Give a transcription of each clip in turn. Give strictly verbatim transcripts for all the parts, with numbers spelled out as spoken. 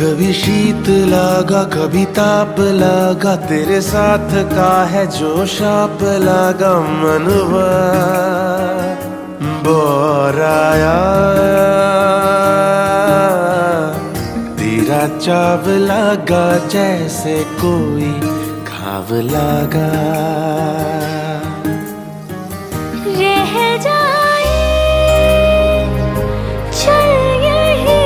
कभी शीत लगा कभी ताप लगा, तेरे साथ का है जो शाप लगा। मनवा बोराया तेरा चाव लगा, जैसे कोई घाव लगा। रह जाए चल यही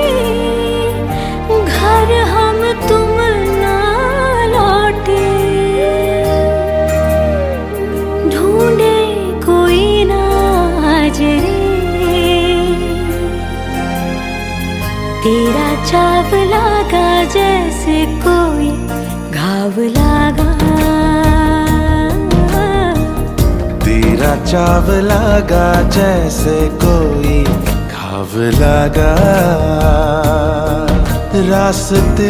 घर, हम तुम ना लौटे। ढूंढे कोई ना जरे, तेरा चाव लगा जैसे कोई घाव लगा। तेरा चाव लगा जैसे कोई घाव लगा। रास्ते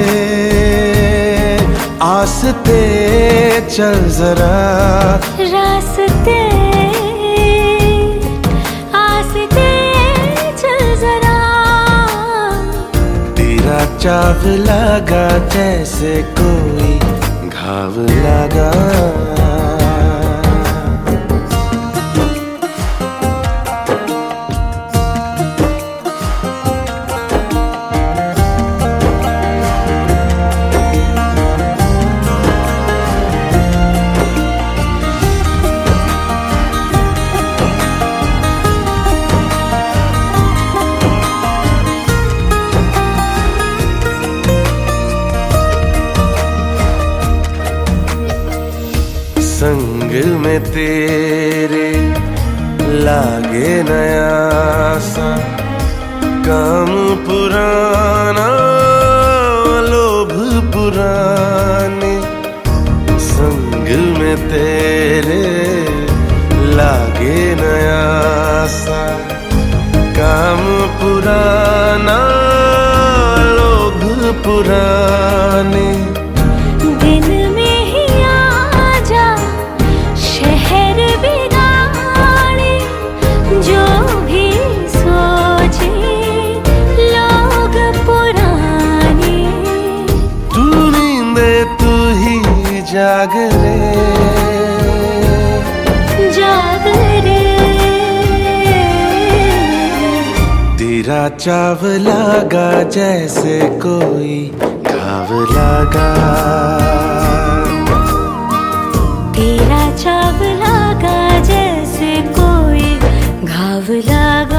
आस्ते चल जरा, रास्ते आस्ते चल जरा। तेरा चाव लगा जैसे कोई घाव लगा। संग में तेरे लागे नया सा काम पुराना, लोभ पुराने। संग में तेरे लागे नया सा काम पुराना, लोभ पुराने। जाग रे जाग रे, तेरा चाव लगा जैसे कोई घाव लगा। तेरा चाव लगा जैसे कोई घाव लगा।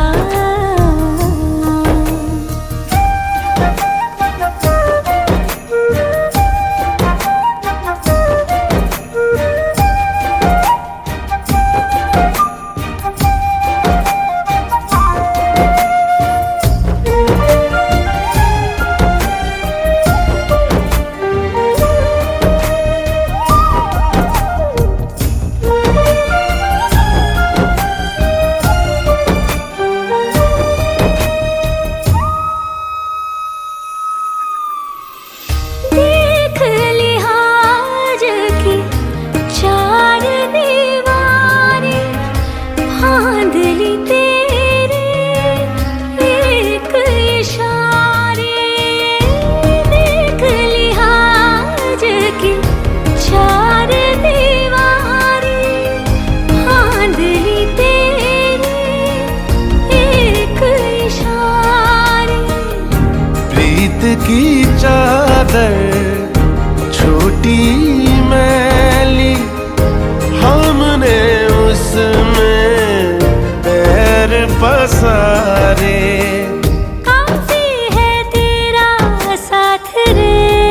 की चादर छोटी मैली, हमने उसमें पैर पसारे। काफी है तेरा साथ रे,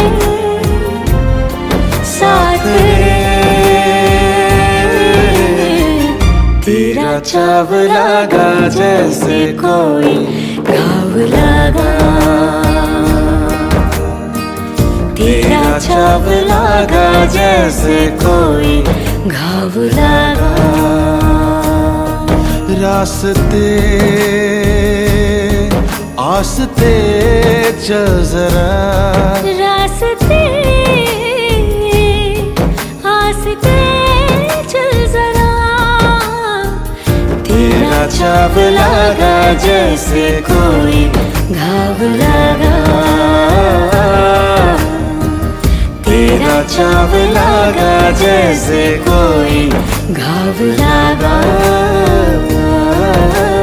साथ रे। तेरा चाव लगा जैसे कोई घाव लगा। तेरा चाव लगा जैसे कोई घाव लगा। रास्ते आस्ते चल जरा, रास्ते आस्ते चल जरा। तेरा चाव लगा जैसे कोई घाव लगा। तेरा चाव लागा जैसे कोई घाव लागा।